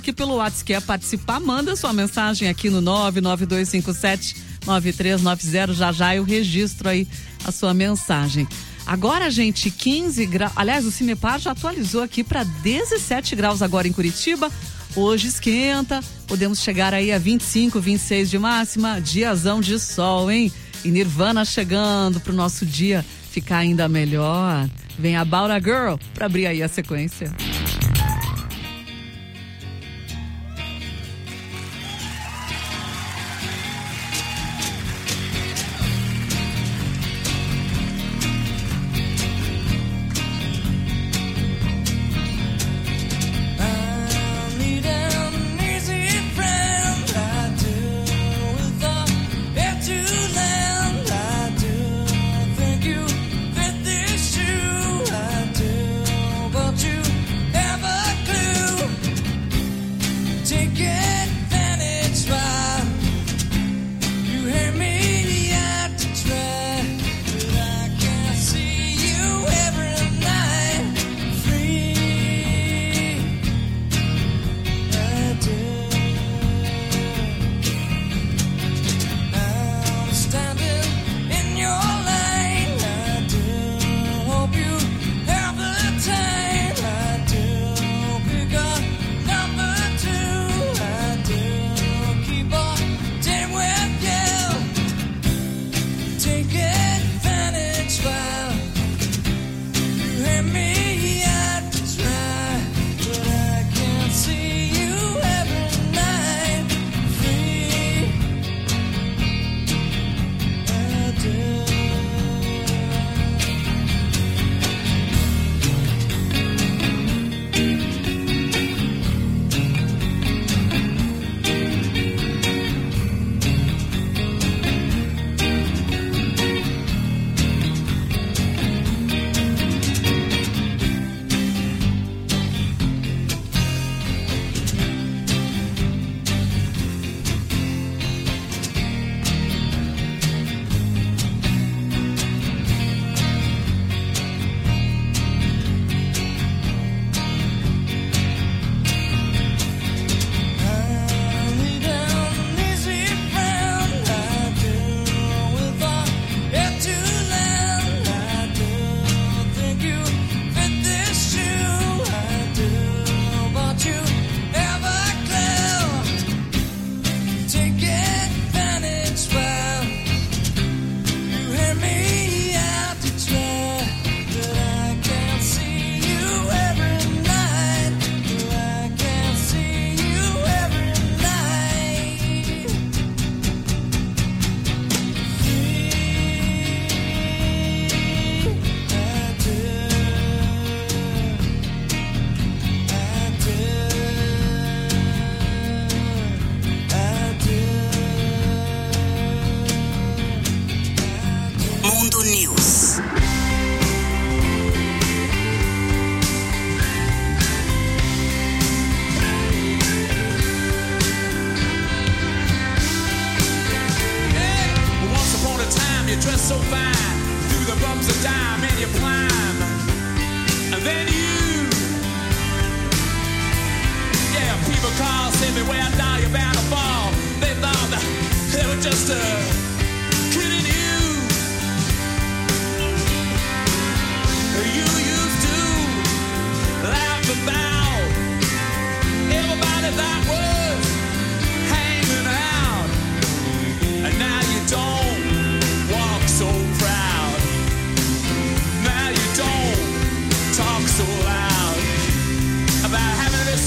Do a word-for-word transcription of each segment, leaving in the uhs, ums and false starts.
que pelo WhatsApp quer participar, manda sua mensagem aqui no nove nove dois cinco sete nove três nove zero. Já já eu registro aí a sua mensagem. Agora, gente, quinze graus. Aliás, o Cinepar já atualizou aqui para dezessete graus agora em Curitiba. Hoje esquenta, podemos chegar aí a vinte e cinco, vinte e seis de máxima. Diazão de sol, hein? E Nirvana chegando pro nosso dia ficar ainda melhor. Vem a About a Girl para abrir aí a sequência.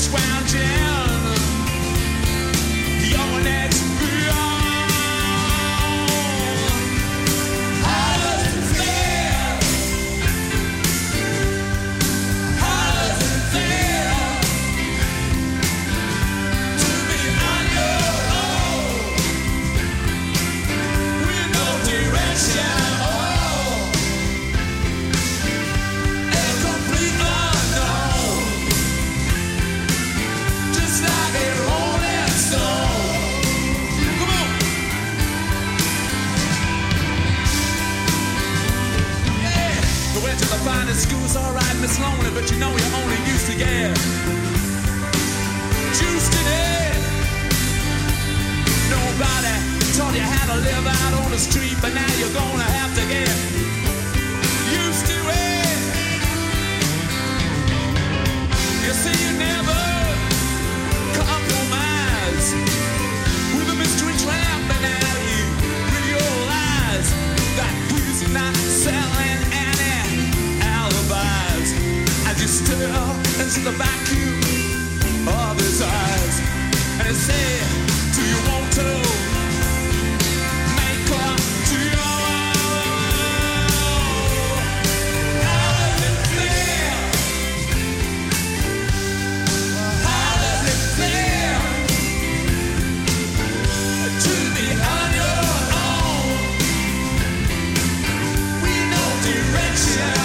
Your next beyond. to live out on the street, but now you're gonna have to get used to it. You see, you never compromise with a mystery tramp, but now you realize that he's not selling any alibis as you stare into the vacuum of his eyes and he said, do you want to make up to your how does it feel? How does it feel to be on your own with no direction?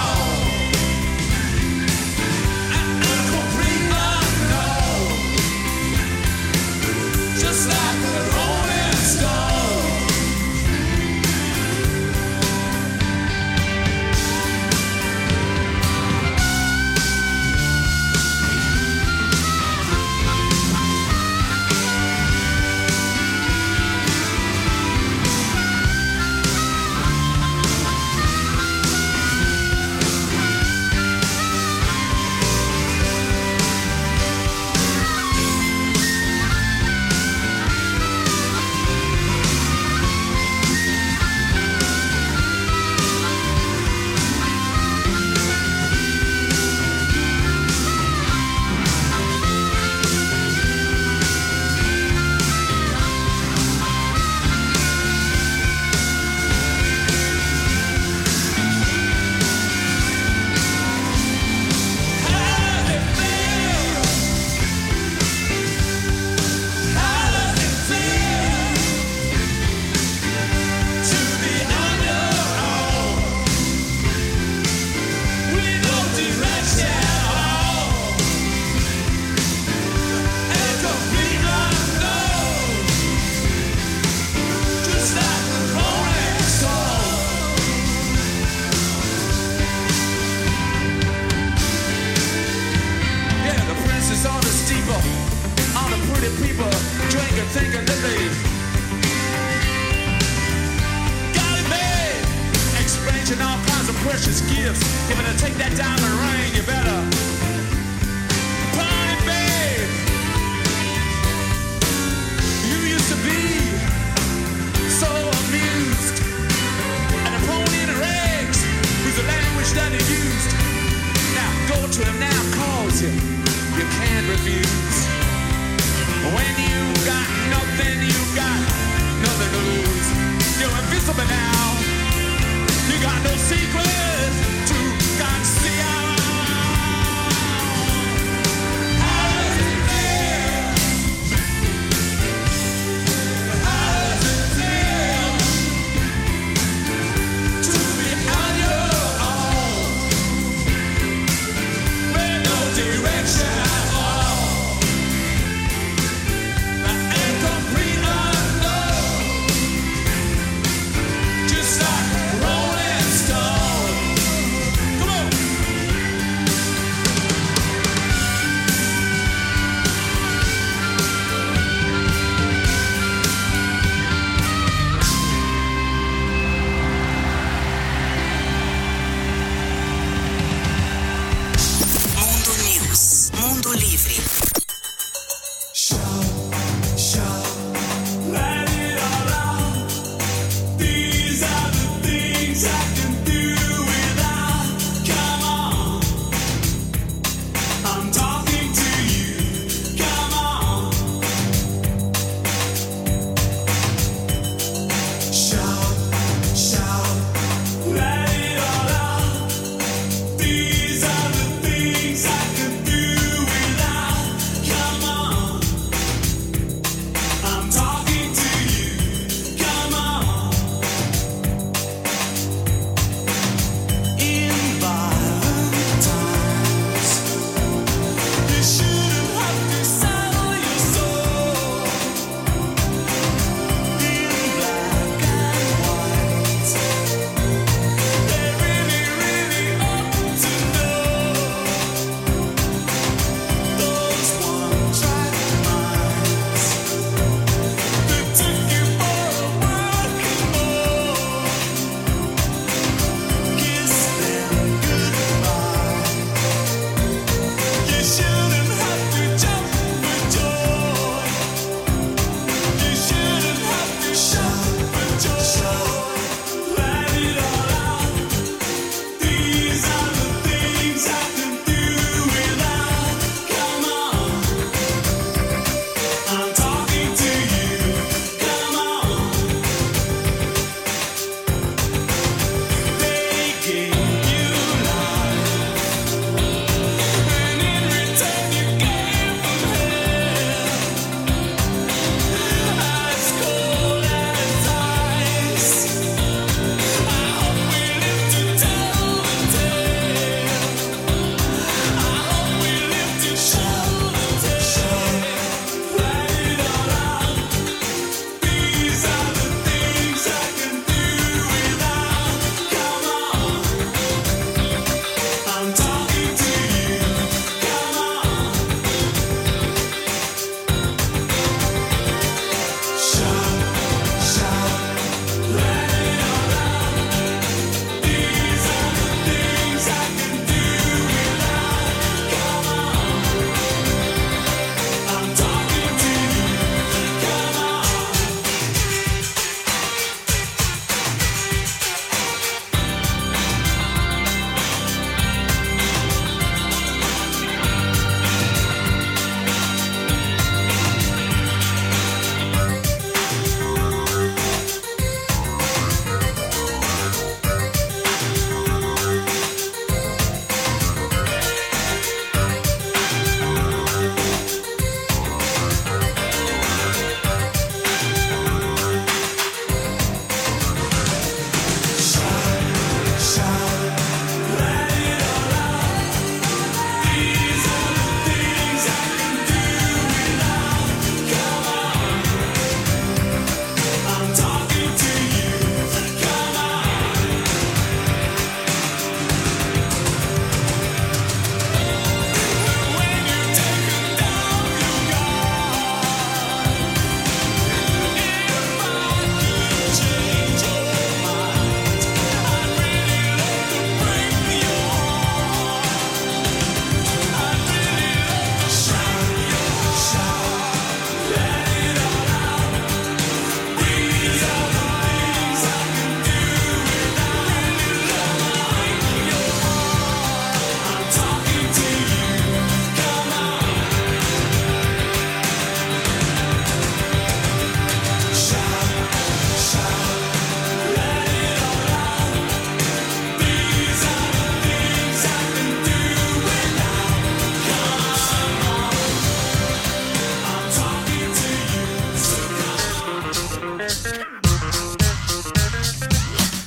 Precious gifts. If I take that diamond ring, you better party, babe. You used to be so amused, and a pony in the rags was the language that he used. Now go to him now, calls you. You can't refuse. When you got nothing, you got nothing to lose. You're invisible now. You got no secret to conceal.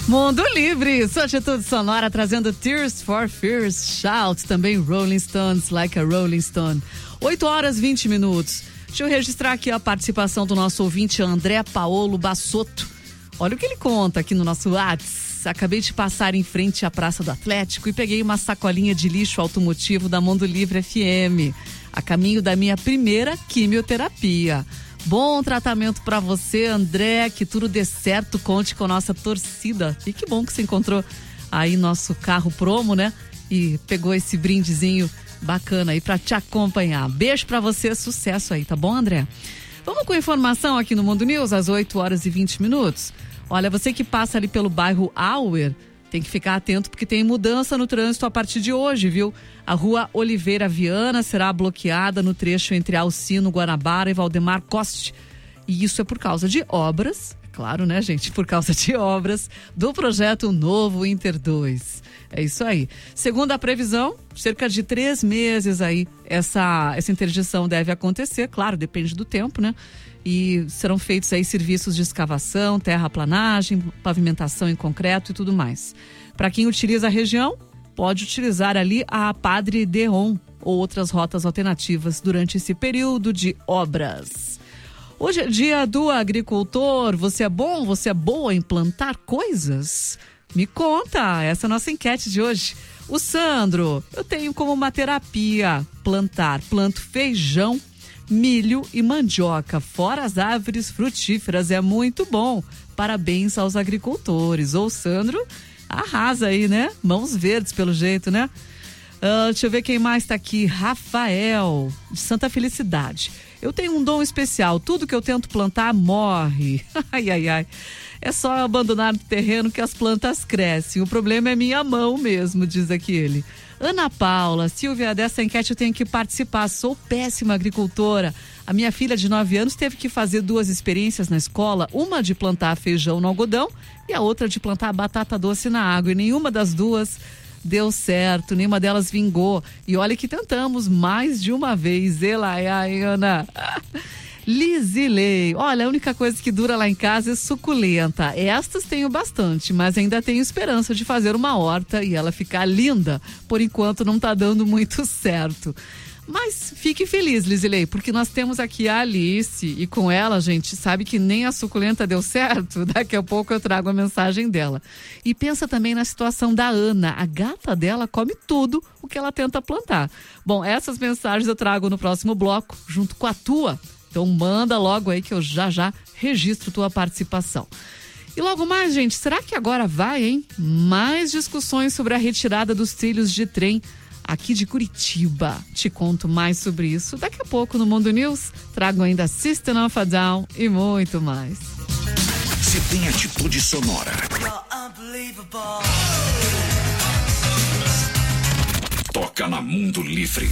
Mundo Livre, sua atitude sonora trazendo Tears for Fears, Shout, também Rolling Stones, Like a Rolling Stone. oito horas e vinte minutos. Deixa eu registrar aqui a participação do nosso ouvinte André Paolo Bassotto. Olha o que ele conta aqui no nosso WhatsApp. Acabei de passar em frente à Praça do Atlético e peguei uma sacolinha de lixo automotivo da Mundo Livre F M, a caminho da minha primeira quimioterapia. Bom tratamento pra você, André, que tudo dê certo, conte com a nossa torcida. E que bom que você encontrou aí nosso carro promo, né? E pegou esse brindezinho bacana aí pra te acompanhar. Beijo pra você, sucesso aí, tá bom, André? Vamos com informação aqui no Mundo News, às oito horas e vinte minutos. Olha, você que passa ali pelo bairro Auer, tem que ficar atento porque tem mudança no trânsito a partir de hoje, viu? A rua Oliveira Viana será bloqueada no trecho entre Alcino, Guanabara e Valdemar Coste. E isso é por causa de obras, claro, né, gente? Por causa de obras do projeto Novo Inter dois. É isso aí. Segundo a previsão, cerca de três meses aí essa, essa interdição deve acontecer. Claro, depende do tempo, né? E serão feitos aí serviços de escavação, terraplanagem, pavimentação em concreto e tudo mais. Para quem utiliza a região, pode utilizar ali a Padre Deon ou outras rotas alternativas durante esse período de obras. Hoje é dia do agricultor. Você é bom? Você é boa em plantar coisas? Me conta, essa é a nossa enquete de hoje. O Sandro, eu tenho como uma terapia plantar, planto feijão, milho e mandioca, fora as árvores frutíferas, é muito bom. Parabéns aos agricultores. Ô, Sandro, arrasa aí, né? Mãos verdes pelo jeito, né? Uh, deixa eu ver quem mais tá aqui. Rafael, de Santa Felicidade. Eu tenho um dom especial, tudo que eu tento plantar morre. Ai, ai, ai. É só abandonar o terreno que as plantas crescem. O problema é minha mão mesmo, diz aqui ele. Ana Paula, Silvia, dessa enquete eu tenho que participar, sou péssima agricultora. A minha filha de nove anos teve que fazer duas experiências na escola, uma de plantar feijão no algodão e a outra de plantar batata doce na água. E nenhuma das duas deu certo, nenhuma delas vingou. E olha que tentamos mais de uma vez. Ela é a Ana. Lizilei, olha, a única coisa que dura lá em casa é suculenta. Estas tenho bastante, mas ainda tenho esperança de fazer uma horta e ela ficar linda. Por enquanto não tá dando muito certo. Mas fique feliz, Lizilei, porque nós temos aqui a Alice e com ela, gente, sabe que nem a suculenta deu certo? Daqui a pouco eu trago a mensagem dela. E pensa também na situação da Ana, a gata dela come tudo o que ela tenta plantar. Bom, essas mensagens eu trago no próximo bloco, junto com a tua. Então manda logo aí que eu já já registro tua participação. E logo mais, gente, será que agora vai, hein? Mais discussões sobre a retirada dos trilhos de trem aqui de Curitiba. Te conto mais sobre isso daqui a pouco no Mundo News. Trago ainda System of a Down e muito mais. Se tem atitude sonora, toca na Mundo Livre.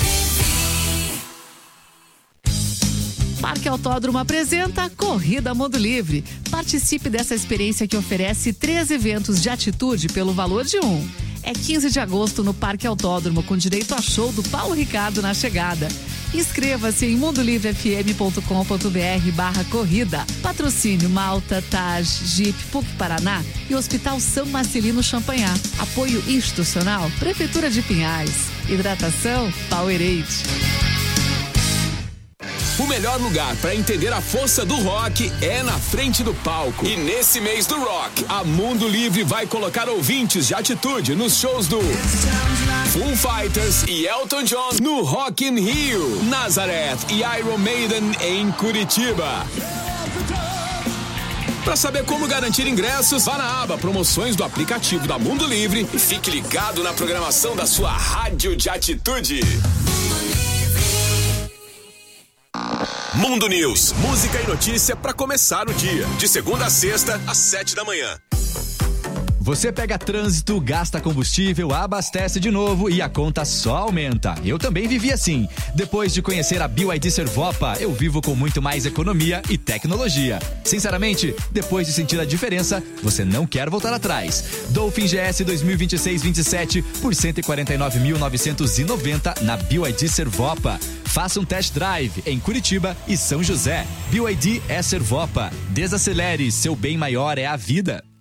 Parque Autódromo apresenta Corrida Mundo Livre. Participe dessa experiência que oferece três eventos de atitude pelo valor de um. É quinze de agosto no Parque Autódromo, com direito a show do Paulo Ricardo na chegada. Inscreva-se em mundolivrefm.com.br barra corrida. Patrocínio Malta, Taj, Jeep, P U C Paraná e Hospital São Marcelino Champanhar. Apoio institucional, Prefeitura de Pinhais. Hidratação Powerade. O melhor lugar para entender a força do rock é na frente do palco. E nesse mês do rock, a Mundo Livre vai colocar ouvintes de atitude nos shows do Foo Fighters e Elton John no Rock in Rio, Nazareth e Iron Maiden em Curitiba. Para saber como garantir ingressos, vá na aba Promoções do aplicativo da Mundo Livre e fique ligado na programação da sua rádio de atitude. Mundo News, música e notícia para começar o dia. De segunda a sexta, às sete da manhã. Você pega trânsito, gasta combustível, abastece de novo e a conta só aumenta. Eu também vivi assim. Depois de conhecer a B Y D Servopa, eu vivo com muito mais economia e tecnologia. Sinceramente, depois de sentir a diferença, você não quer voltar atrás. Dolphin G S dois mil e vinte e seis vinte e sete por cento e quarenta e nove mil novecentos e noventa na B Y D Servopa. Faça um test drive em Curitiba e São José. B Y D é Servopa. Desacelere, seu bem maior é a vida.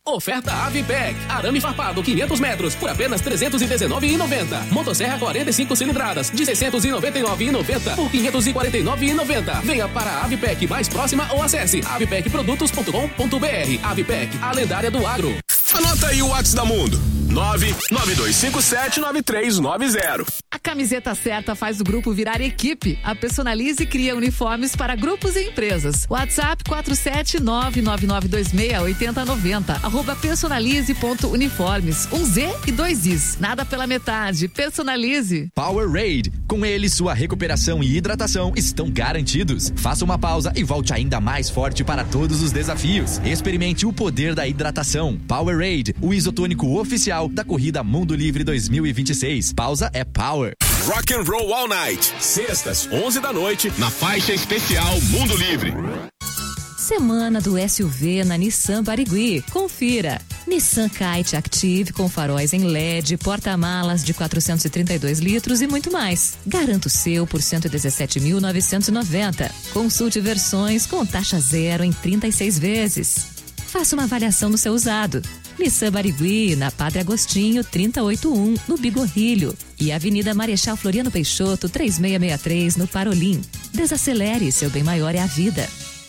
Oferta Avipec. Arame farpado quinhentos metros por apenas trezentos e dezenove reais e noventa centavos. Motosserra quarenta e cinco cilindradas de seiscentos e noventa e nove reais e noventa centavos por quinhentos e quarenta e nove reais e noventa centavos. Venha para a Avipec mais próxima ou acesse avipec produtos ponto com ponto br. Avipec, a lendária do agro. Anota aí o WhatsApp da Mundo. nove nove dois cinco sete nove três nove zero. A camiseta certa faz o grupo virar equipe. A Personalize cria uniformes para grupos e empresas. WhatsApp quatro sete nove nove nove dois seis oito zero nove zero. Arroba personalize.uniformes. Um Z e dois Is. Nada pela metade. Personalize. Powerade. Com ele, sua recuperação e hidratação estão garantidos. Faça uma pausa e volte ainda mais forte para todos os desafios. Experimente o poder da hidratação. Powerade, o isotônico oficial da corrida Mundo Livre dois mil e vinte e seis. Pausa é power. Rock and Roll All Night. Sextas, onze da noite, na faixa especial Mundo Livre. Semana do S U V na Nissan Barigui. Confira. Nissan Kite Active com faróis em L E D, porta-malas de quatrocentos e trinta e dois litros e muito mais. Garanta o seu por cento e dezessete mil novecentos e noventa. Consulte versões com taxa zero em trinta e seis vezes. Faça uma avaliação do seu usado. Nissan Barigui, na Padre Agostinho, trezentos e oitenta e um, no Bigorrilho. E Avenida Marechal Floriano Peixoto, três seis seis três, no Parolim. Desacelere, seu bem maior é a vida.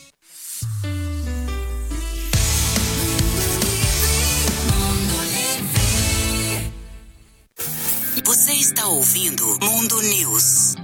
Você está ouvindo Mundo News.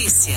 notícia.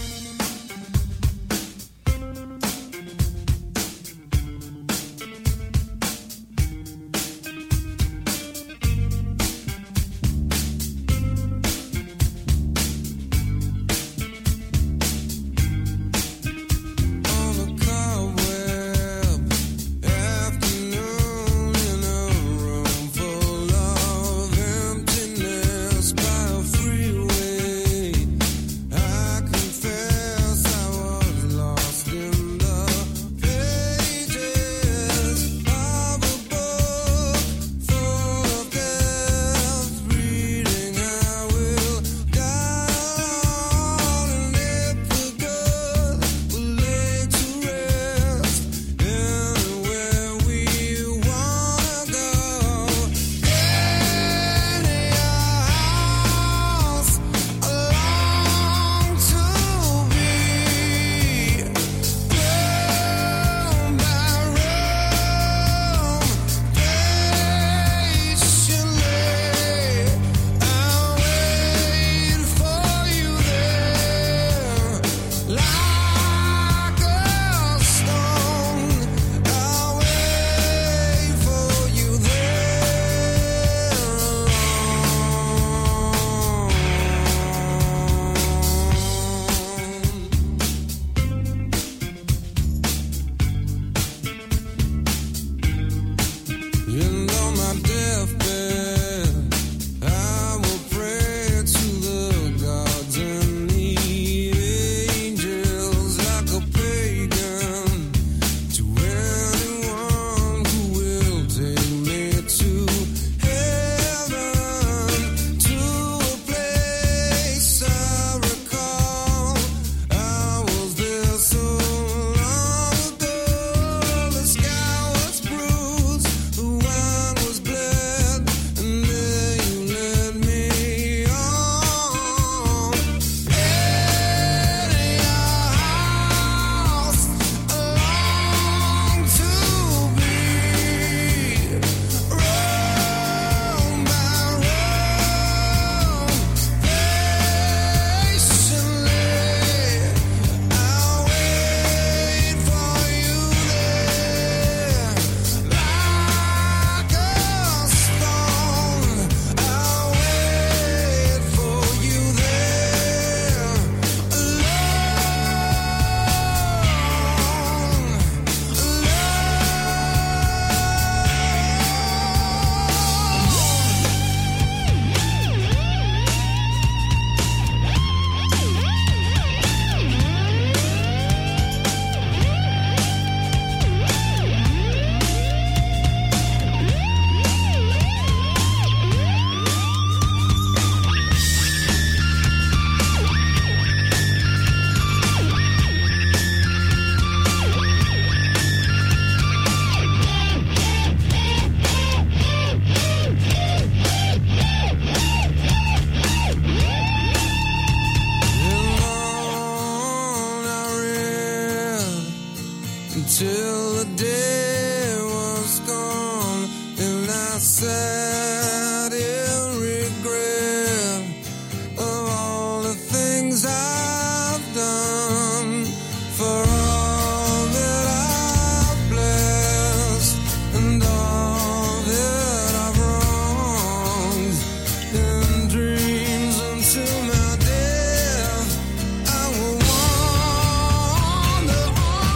Till the day was gone and I sat in regret of all the things I've done, for all that I've blessed and all that I've wronged. In dreams until my death I will wander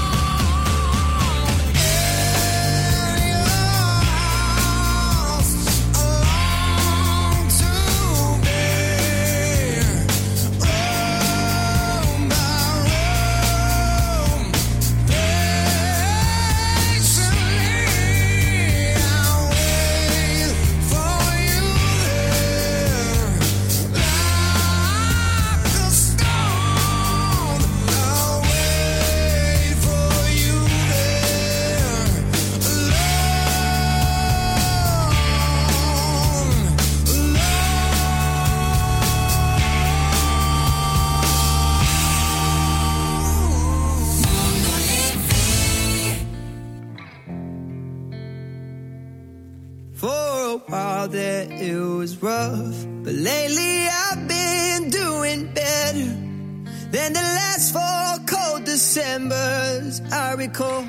For a while there it was rough, but lately I've been doing better. than the last four cold Decembers I recall.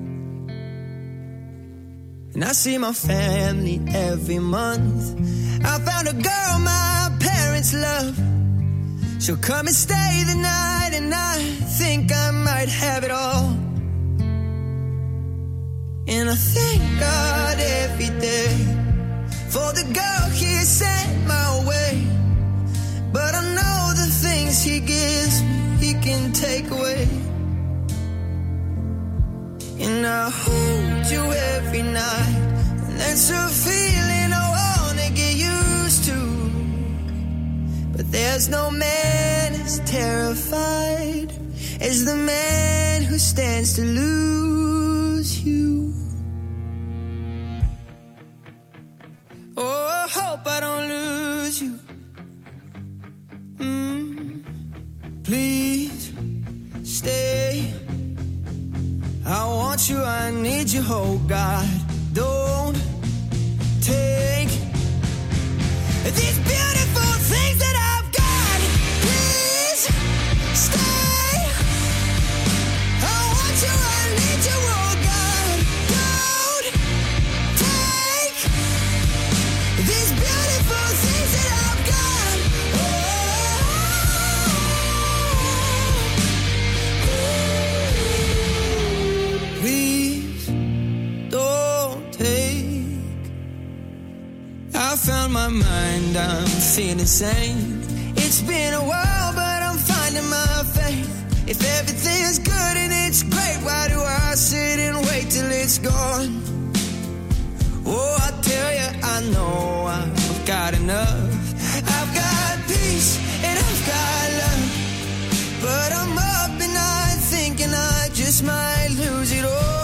And I see my family every month. I found a girl my parents love. She'll come and stay the night, and I think I might have it all. And I thank God every day for the girl He sent my way. But I know the things He gives me, He can take away. And I hold you every night, and that's a feeling I wanna get used to. But there's no man as terrified as the man who stands to lose you. Oh, I hope I don't lose you. Mm, please stay. I want you, I need you, oh God. Don't take these beautiful things that I've got. Please stay. I want you, I need you, oh God. Don't take these beautiful things that I've got. Oh, please don't take. I found my mind, I'm feeling sane. It's been a while, but I'm finding my faith. If everything's good and it's great, why do I sit and wait till it's gone? Oh, I tell you, I know I've got enough. I've got peace and I've got love. But I'm up and night thinking I just might lose it all.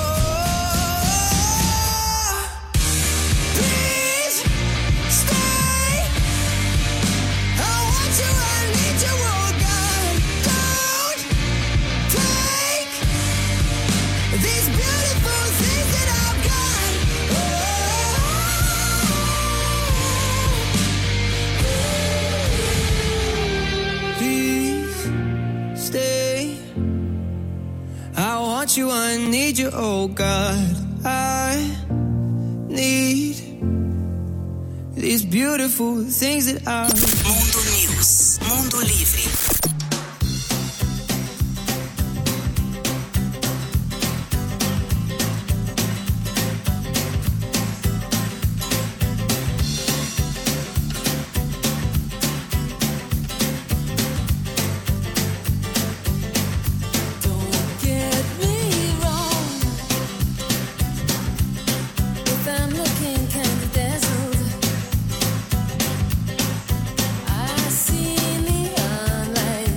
You, I need you, oh God. I need these beautiful things that I. Mundo News, Mundo Livre. I see neon lights.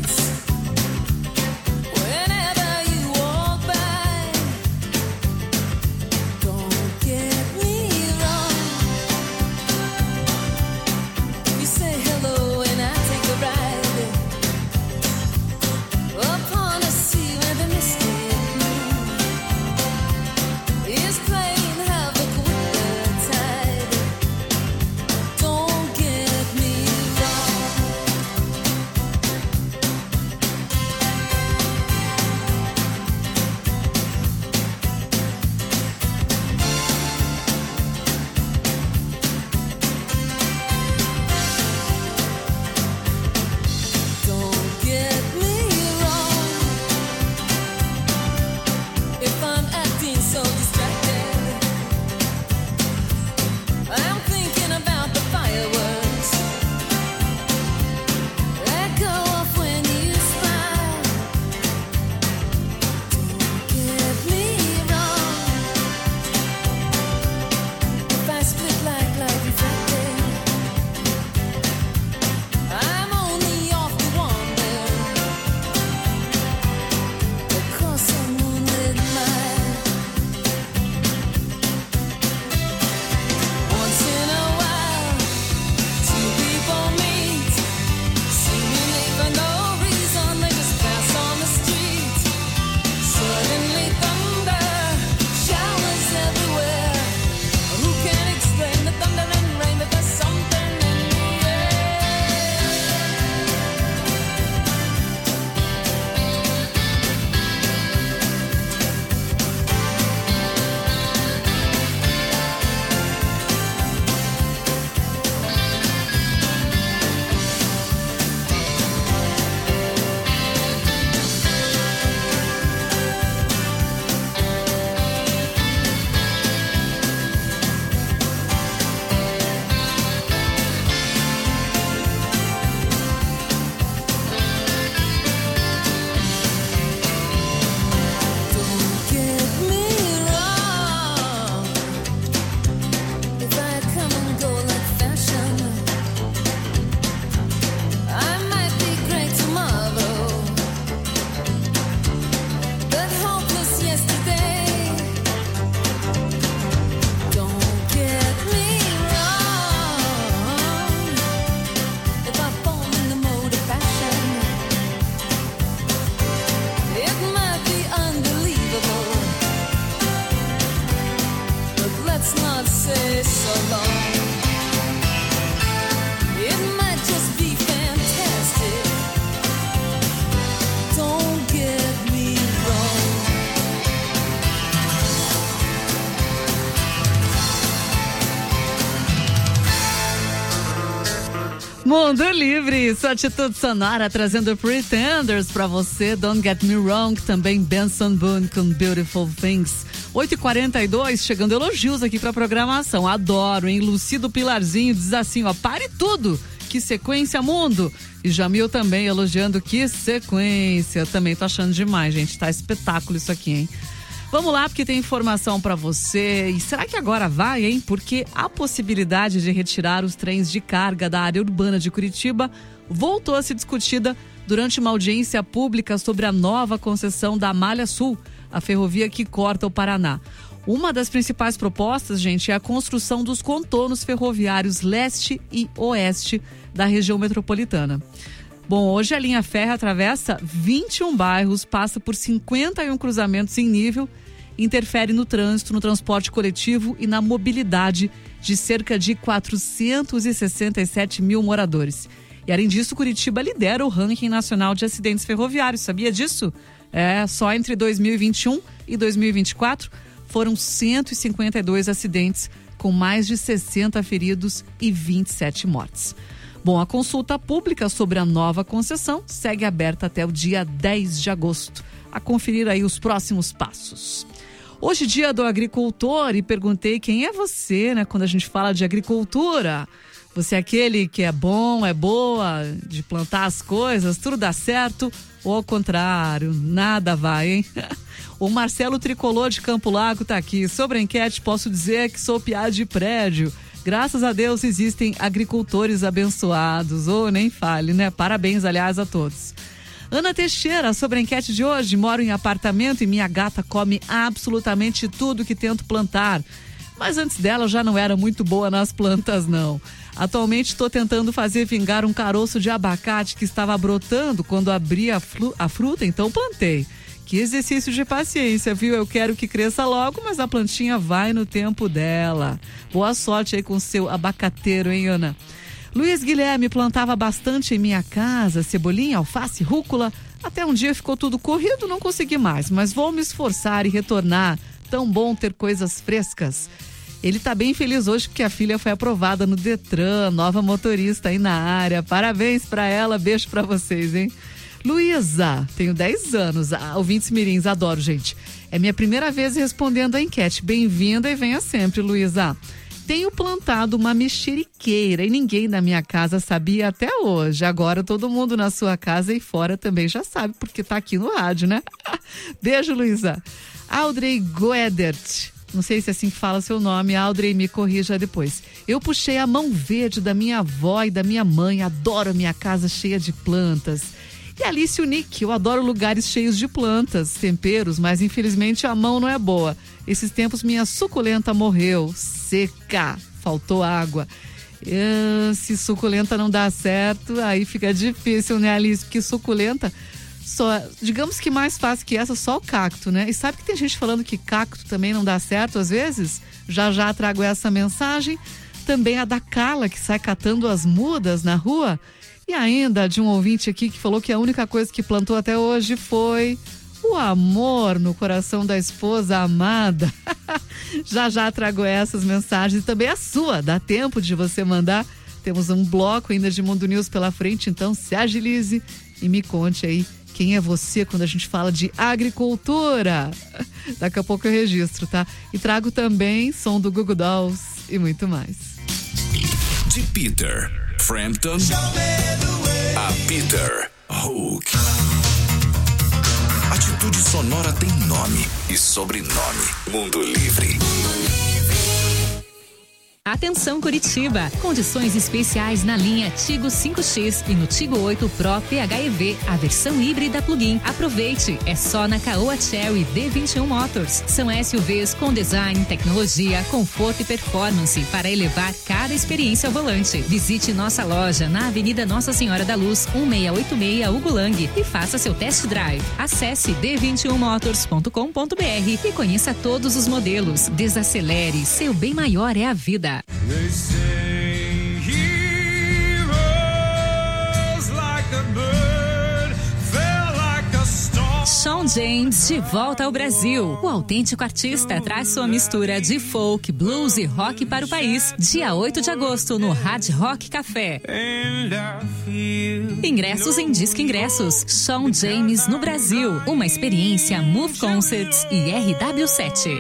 Mundo Livre, sua atitude sonora trazendo Pretenders pra você. Don't Get Me Wrong, também Benson Boone com Beautiful Things. oito e quarenta e dois, chegando elogios aqui pra programação. Adoro, hein? Lucido Pilarzinho diz assim, ó, pare tudo, que sequência, mundo. E Jamil também elogiando, que sequência. Também tô achando demais, gente, tá espetáculo isso aqui, hein? Vamos lá, porque tem informação para você. E será que agora vai, hein? Porque a possibilidade de retirar os trens de carga da área urbana de Curitiba voltou a ser discutida durante uma audiência pública sobre a nova concessão da Malha Sul, a ferrovia que corta o Paraná. Uma das principais propostas, gente, é a construção dos contornos ferroviários leste e oeste da região metropolitana. Bom, hoje a linha férrea atravessa vinte e um bairros, passa por cinquenta e um cruzamentos em nível, interfere no trânsito, no transporte coletivo e na mobilidade de cerca de quatrocentos e sessenta e sete mil moradores. E além disso, Curitiba lidera o ranking nacional de acidentes ferroviários, sabia disso? É, só entre dois mil e vinte e um e dois mil e vinte e quatro foram cento e cinquenta e dois acidentes, com mais de sessenta feridos e vinte e sete mortes. Bom, a consulta pública sobre a nova concessão segue aberta até o dia dez de agosto. A conferir aí os próximos passos. Hoje, dia do agricultor, e perguntei quem é você, né? Quando a gente fala de agricultura, você é aquele que é bom, é boa de plantar as coisas, tudo dá certo, ou ao contrário, nada vai, hein? O Marcelo Tricolor de Campo Largo tá aqui. Sobre a enquete, posso dizer que sou piá de prédio. Graças a Deus existem agricultores abençoados, ou oh, nem fale, né? Parabéns, aliás, a todos. Ana Teixeira, sobre a enquete de hoje, moro em apartamento e minha gata come absolutamente tudo que tento plantar. Mas antes dela já não era muito boa nas plantas, não. Atualmente estou tentando fazer vingar um caroço de abacate que estava brotando quando abri a, flu- a fruta, então plantei. Que exercício de paciência, viu? Eu quero que cresça logo, mas a plantinha vai no tempo dela. Boa sorte aí com o seu abacateiro, hein, Ana? Luiz Guilherme plantava bastante em minha casa, cebolinha, alface, rúcula. Até um dia ficou tudo corrido, não consegui mais, mas vou me esforçar e retornar. Tão bom ter coisas frescas. Ele tá bem feliz hoje porque a filha foi aprovada no Detran, nova motorista aí na área. Parabéns pra ela, beijo pra vocês, hein? Luísa, tenho dez anos, ah, ouvintes mirins, adoro, gente. É minha primeira vez respondendo a enquete. Bem-vinda e venha sempre, Luísa. Tenho plantado uma mexeriqueira e ninguém na minha casa sabia até hoje. Agora todo mundo na sua casa e fora também já sabe, porque tá aqui no rádio, né? Beijo, Luísa. Audrey Goedert. Não sei se é assim que fala seu nome, Audrey, me corrija depois. Eu puxei a mão verde da minha avó e da minha mãe. Adoro a minha casa cheia de plantas. E Alice Unique, eu adoro lugares cheios de plantas, temperos, mas infelizmente a mão não é boa. Esses tempos minha suculenta morreu, seca, faltou água. E, se suculenta não dá certo, aí fica difícil, né, Alice? Porque suculenta, só, digamos que mais fácil que essa, só o cacto, né? E sabe que tem gente falando que cacto também não dá certo às vezes? Já já trago essa mensagem. Também a da Carla, que sai catando as mudas na rua. E ainda de um ouvinte aqui que falou que a única coisa que plantou até hoje foi o amor no coração da esposa amada. Já já trago essas mensagens e também a sua. Dá tempo de você mandar. Temos um bloco ainda de Mundo News pela frente, então se agilize e me conte aí quem é você quando a gente fala de agricultura. Daqui a pouco eu registro, tá? E trago também som do Google Dolls e muito mais. De Peter Frampton a Peter Hook. Atitude sonora tem nome e sobrenome. Mundo Livre. Atenção Curitiba, condições especiais na linha Tigo cinco X e no Tigo oito Pro P H E V, a versão híbrida plug-in. Aproveite, é só na Caoa Chery D vinte e um Motors. São S U Vs com design, tecnologia, conforto e performance para elevar cada experiência ao volante. Visite nossa loja na Avenida Nossa Senhora da Luz, um seis oito seis, Ugulang, e faça seu test drive. Acesse d vinte e um motors ponto com ponto b r e conheça todos os modelos. Desacelere, seu bem maior é a vida. They say he rose like the bird, fell like a stone. Shawn James de volta ao Brasil. O autêntico artista traz sua mistura de folk, blues e rock para o país. Dia oito de agosto no Hard Rock Café. Ingressos em Disque Ingressos. Shawn James no Brasil. Uma experiência Move Concerts e R W sete.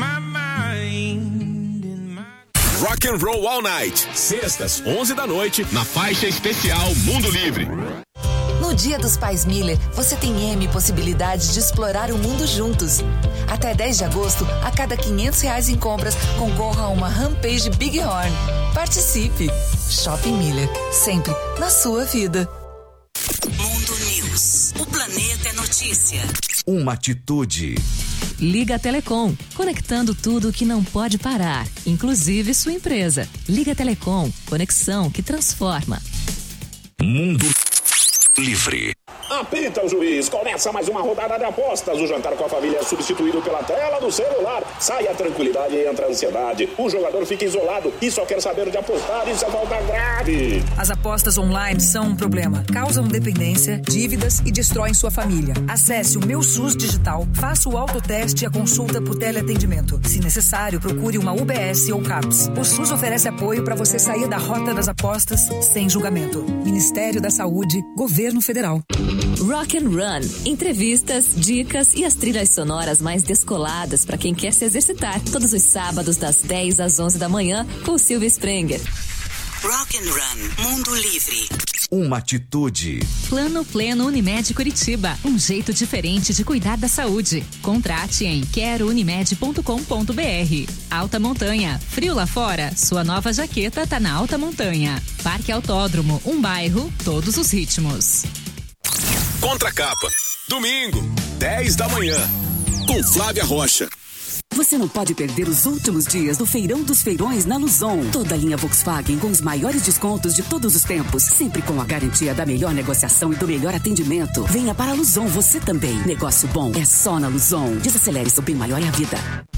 Rock and Roll All Night. Sextas, onze da noite, na faixa especial Mundo Livre. No Dia dos Pais Miller, você tem M possibilidades de explorar o mundo juntos. Até dez de agosto, a cada quinhentos reais em compras, concorra a uma Rampage Bighorn. Participe! Shopping Miller, sempre na sua vida. Mundo News. O planeta é notícia. Uma atitude. Liga Telecom, conectando tudo que não pode parar, inclusive sua empresa. Liga Telecom, conexão que transforma. Mundo Livre. Apita o juiz, começa mais uma rodada de apostas. O jantar com a família é substituído pela tela do celular. Sai a tranquilidade e entra a ansiedade. O jogador fica isolado e só quer saber de apostar. Isso é falta grave. As apostas online são um problema. Causam dependência, dívidas e destroem sua família. Acesse o Meu SUS Digital, faça o autoteste e a consulta por teleatendimento. Se necessário, procure uma U B S ou CAPS. O SUS oferece apoio para você sair da rota das apostas sem julgamento. Ministério da Saúde, Governo Federal. Rock and Run. Entrevistas, dicas e as trilhas sonoras mais descoladas para quem quer se exercitar. Todos os sábados das dez às onze da manhã com Silvia Sprenger. Rock and Run. Mundo Livre. Uma atitude. Plano Pleno Unimed Curitiba. Um jeito diferente de cuidar da saúde. Contrate em quero unimed ponto com ponto b r. Alta Montanha. Frio lá fora? Sua nova jaqueta tá na Alta Montanha. Parque Autódromo. Um bairro, todos os ritmos. Contracapa. Domingo, dez da manhã. Com Flávia Rocha. Você não pode perder os últimos dias do Feirão dos Feirões na Luzon. Toda a linha Volkswagen com os maiores descontos de todos os tempos. Sempre com a garantia da melhor negociação e do melhor atendimento. Venha para a Luzon você também. Negócio bom é só na Luzon. Desacelere, seu bem maior é a vida.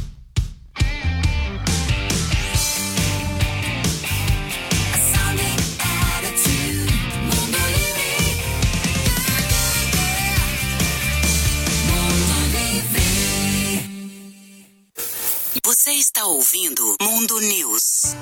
Você está ouvindo Mundo News.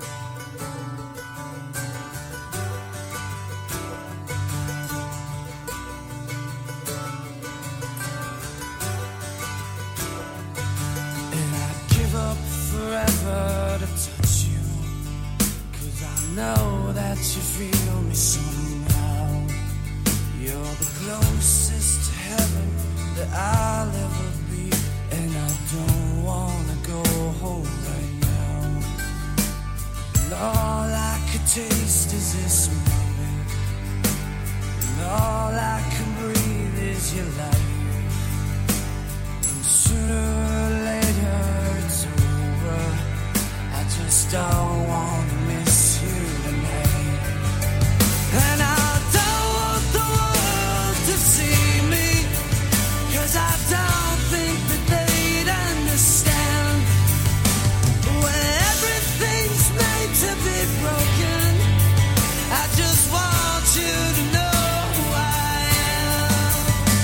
And I'd give up forever to touch you, 'cause I know that you feel me somehow. You're the closest to heaven that I'll ever be, and I don't wanna go home right now. And all I could taste is this moment, and all I can breathe is your life. And sooner or later it's over. I just don't wanna miss you tonight. And I don't want the world to see me, 'cause I don't think that they'd understand. When everything's made to be broken, I just want you to know who I am.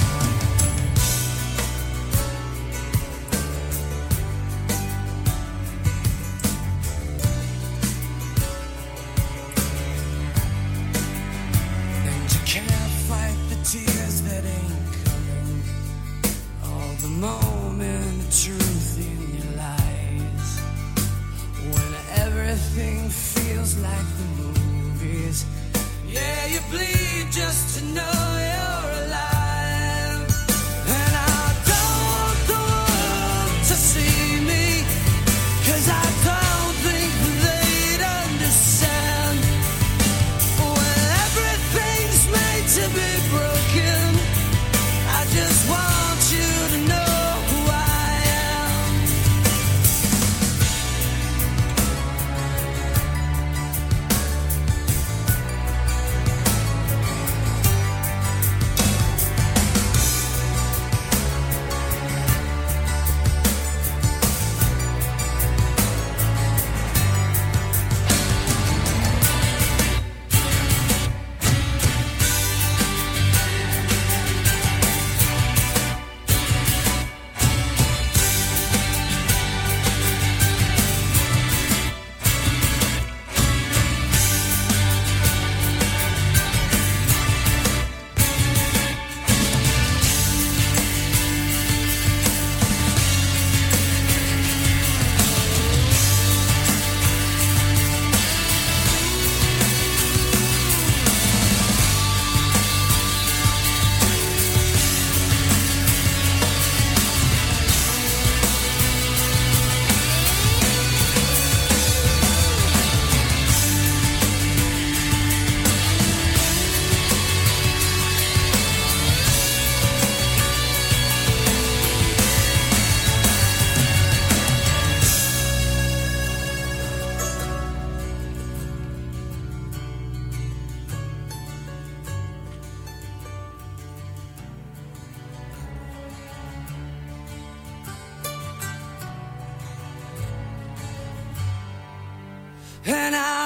And you can't fight the tears that ain't coming, all the moment of truth in your lies. When everything feels like the movies, yeah, you bleed just to know you're alive. And I don't want the world to see me, 'cause I don't think they'd understand. When everything's made to be broken, I just want you to know who I am.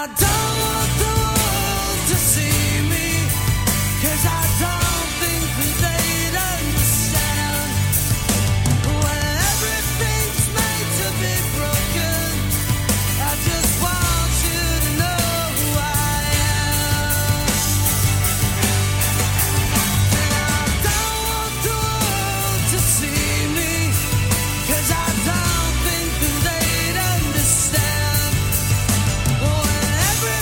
I don't want the world to see me, 'cause I don't think that they'd understand. When everything's made to be broken, I just want you to know who I am. And I don't want the world to see me, 'cause I don't think that they'd understand. When every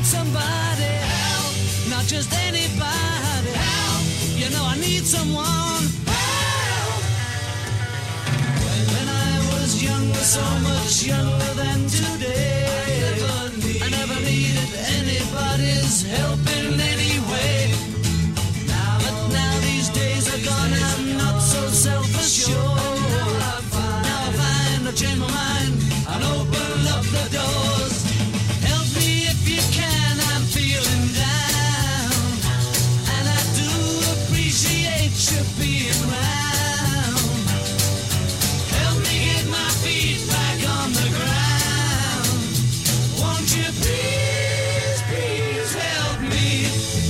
somebody help, not just anybody help. You know I need someone help. When I was younger, so much younger than today, I never, need, I never needed anybody's help in any way. Now, but now these days are gone, I'm not so self-assured. Now I find, now I find I've changed my mind and open up the doors. Help me if you can, I'm feeling down, and I do appreciate you being around. Help me get my feet back on the ground. Won't you please, please help me?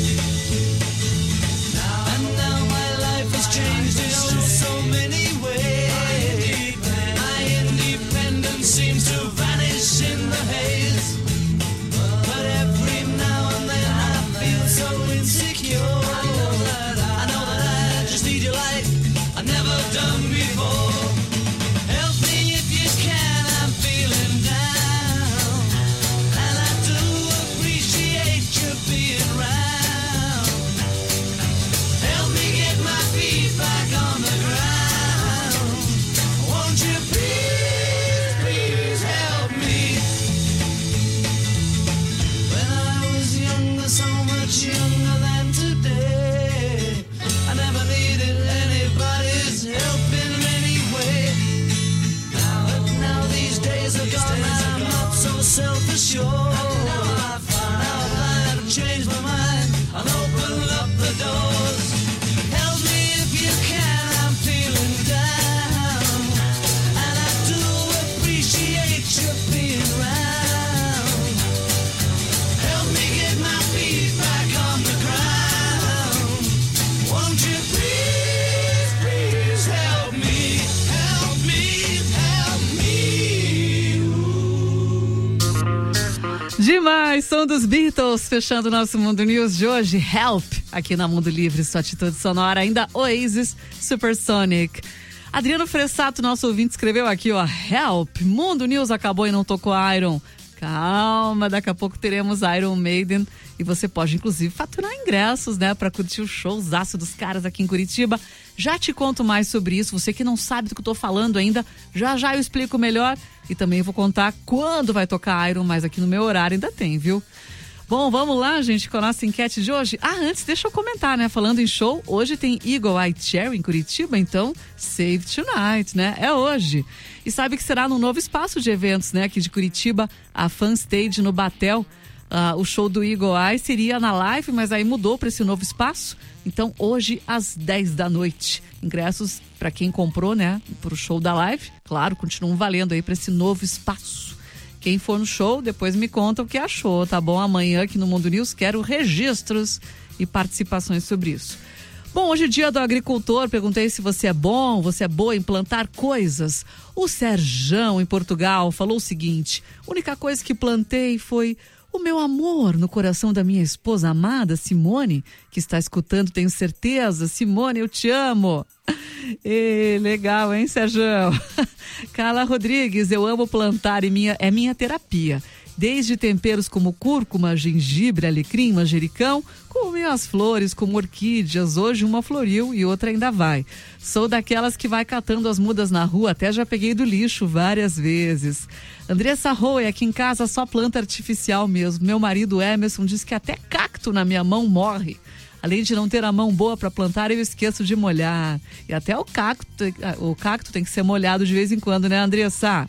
Now, and now my life has changed in so many ways. My independence seems to vanish in the haze. But every now and then I feel so insecure. I know that I, I know that I just need you like I've never done before. Help me if you can, I'm feeling down, and I do appreciate you being around. Help me get my feet back on the ground. Won't you please, please help me? When I was younger, so much younger than today, I never needed anybody's help in any way. Now, but now these days are gone, I'm not so self-assured. Now I find, now I find I've changed my mind and open up the doors. Help me if you can, I'm feeling down, and I do appreciate you being around. Help me get my feet back on the ground. Won't you please, please help me? Help me, help me. Demais, som dos Beatles, fechando o nosso Mundo News de hoje. Help, aqui na Mundo Livre, sua atitude sonora. Ainda Oasis, Supersonic. Adriano Fressato, nosso ouvinte, escreveu aqui, ó, Help, Mundo News acabou e não tocou Iron. Calma, daqui a pouco teremos Iron Maiden e você pode inclusive faturar ingressos, né, para curtir o showzaço dos caras aqui em Curitiba. Já te conto mais sobre isso, você que não sabe do que eu tô falando ainda, já já eu explico melhor e também vou contar quando vai tocar Iron, mas aqui no meu horário ainda tem, viu? Bom, vamos lá, gente, com a nossa enquete de hoje. Ah, antes, deixa eu comentar, né? Falando em show, hoje tem Eagle Eye Cherry em Curitiba, então Save Tonight, né? É hoje. E sabe que será no novo espaço de eventos, né? Aqui de Curitiba, a Fan Stage no Batel. Uh, o show do Eagle Eye seria na live, mas aí mudou para esse novo espaço. Então, hoje, às dez da noite. Ingressos para quem comprou, né? Para o show da live, claro, continuam valendo aí para esse novo espaço. Quem for no show, depois me conta o que achou, tá bom? Amanhã aqui no Mundo News quero registros e participações sobre isso. Bom, hoje é dia do agricultor, perguntei se você é bom, você é boa em plantar coisas. O Serjão, em Portugal, falou o seguinte: a única coisa que plantei foi o meu amor no coração da minha esposa amada, Simone, que está escutando, tenho certeza. Simone, eu te amo. E, legal, hein, Serjão? Carla Rodrigues, eu amo plantar e minha, é minha terapia. Desde temperos como cúrcuma, gengibre, alecrim, manjericão, como minhas flores, como orquídeas. Hoje uma floriu e outra ainda vai. Sou daquelas que vai catando as mudas na rua, até já peguei do lixo várias vezes. Andressa Roy, aqui em casa só planta artificial mesmo. Meu marido Emerson diz que até cacto na minha mão morre. Além de não ter a mão boa para plantar, eu esqueço de molhar. E até o cacto, o cacto tem que ser molhado de vez em quando, né, Andressa?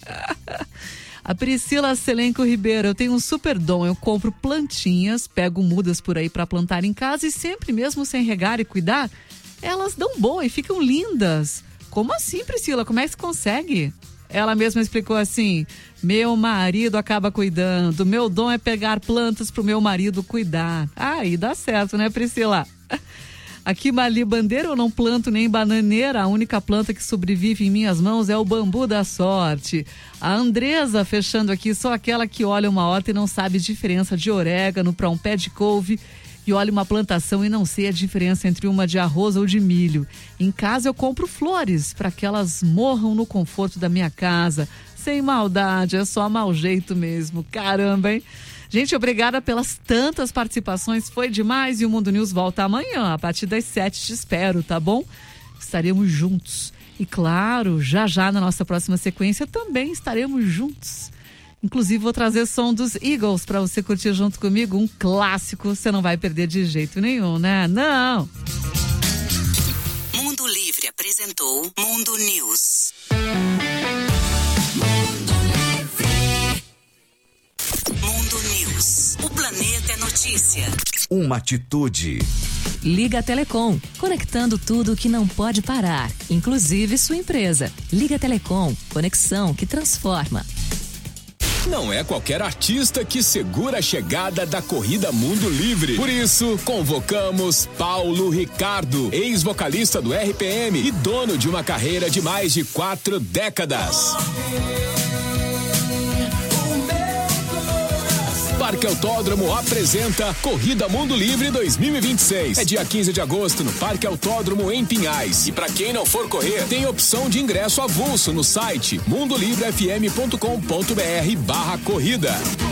A Priscila Selenco Ribeiro, eu tenho um super dom, eu compro plantinhas, pego mudas por aí para plantar em casa e sempre, mesmo sem regar e cuidar, elas dão boa e ficam lindas. Como assim, Priscila? Como é que você consegue? Ela mesma explicou assim: meu marido acaba cuidando, meu dom é pegar plantas pro meu marido cuidar. Aí dá certo, né, Priscila? Aqui, Mali Bandeira, eu não planto nem bananeira, a única planta que sobrevive em minhas mãos é o bambu da sorte. A Andresa, fechando aqui, só aquela que olha uma horta e não sabe a diferença de orégano para um pé de couve, e olha uma plantação e não sei a diferença entre uma de arroz ou de milho. Em casa eu compro flores para que elas morram no conforto da minha casa. Sem maldade, é só mau jeito mesmo. Caramba, hein? Gente, obrigada pelas tantas participações, foi demais. E o Mundo News volta amanhã, a partir das sete, te espero, tá bom? Estaremos juntos. E claro, já já na nossa próxima sequência também estaremos juntos. Inclusive vou trazer som dos Eagles para você curtir junto comigo, um clássico, você não vai perder de jeito nenhum, né? Não! Mundo Livre apresentou Mundo News. Mundo News. O planeta é notícia. Uma atitude. Liga Telecom, conectando tudo que não pode parar, inclusive sua empresa. Liga Telecom, conexão que transforma. Não é qualquer artista que segura a chegada da Corrida Mundo Livre. Por isso, convocamos Paulo Ricardo, ex-vocalista do R P M e dono de uma carreira de mais de quatro décadas. Parque Autódromo apresenta Corrida Mundo Livre dois mil e vinte e seis. É dia quinze de agosto no Parque Autódromo em Pinhais. E para quem não for correr, tem opção de ingresso avulso no site mundolivrefm.com.br barra corrida.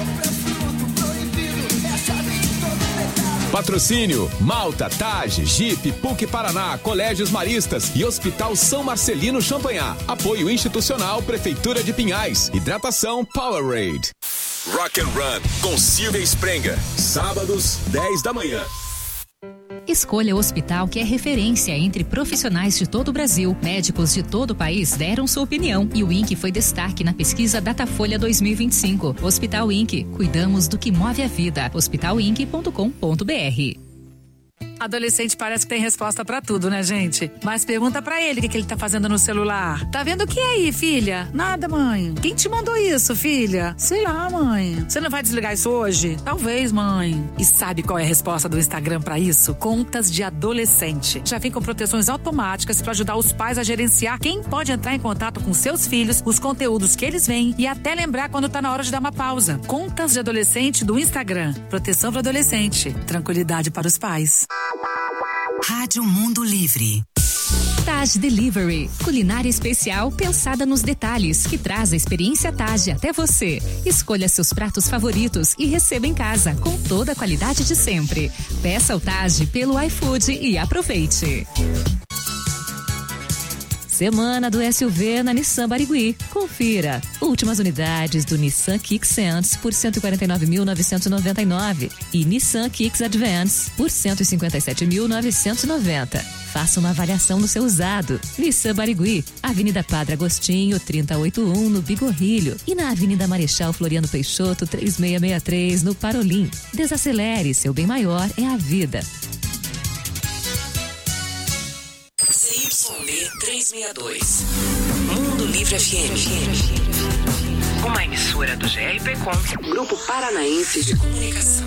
Patrocínio: Malta, Tage, Jeep, P U C Paraná, Colégios Maristas e Hospital São Marcelino Champanhar. Apoio institucional Prefeitura de Pinhais. Hidratação Powerade. Rock and Run com Silvia Sprenga. Sábados, dez da manhã. Escolha o hospital que é referência entre profissionais de todo o Brasil. Médicos de todo o país deram sua opinião e o I N C foi destaque na pesquisa Datafolha dois mil e vinte e cinco. Hospital I N C, cuidamos do que move a vida. hospital inc ponto com ponto br. Adolescente parece que tem resposta pra tudo, né, gente? Mas pergunta pra ele o que, que ele tá fazendo no celular. Tá vendo o que aí, filha? Nada, mãe. Quem te mandou isso, filha? Sei lá, mãe. Você não vai desligar isso hoje? Talvez, mãe. E sabe qual é a resposta do Instagram pra isso? Contas de adolescente. Já vem com proteções automáticas pra ajudar os pais a gerenciar quem pode entrar em contato com seus filhos, os conteúdos que eles veem e até lembrar quando tá na hora de dar uma pausa. Contas de adolescente do Instagram. Proteção pro adolescente. Tranquilidade para os pais. Rádio Mundo Livre. Taj Delivery, culinária especial pensada nos detalhes, que traz a experiência Taj até você. Escolha seus pratos favoritos e receba em casa, com toda a qualidade de sempre. Peça o Taj pelo iFood e aproveite. Semana do S U V na Nissan Barigui. Confira. Últimas unidades do Nissan Kicks Sense por cento e quarenta e nove mil novecentos e noventa e nove e Nissan Kicks Advance por cento e cinquenta e sete mil novecentos e noventa. Faça uma avaliação no seu usado. Nissan Barigui, Avenida Padre Agostinho, trinta e oito um, no Bigorrilho. E na Avenida Marechal Floriano Peixoto, três seis seis três, no Parolim. Desacelere, seu bem maior é a vida. C Y B trezentos e sessenta e dois. Mundo Livre F M. Uma emissora do G R P Com, Grupo Paranaense de Comunicação.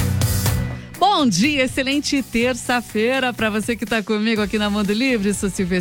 Bom dia, excelente terça-feira para você que está comigo aqui na Mundo Livre. Sou Silvia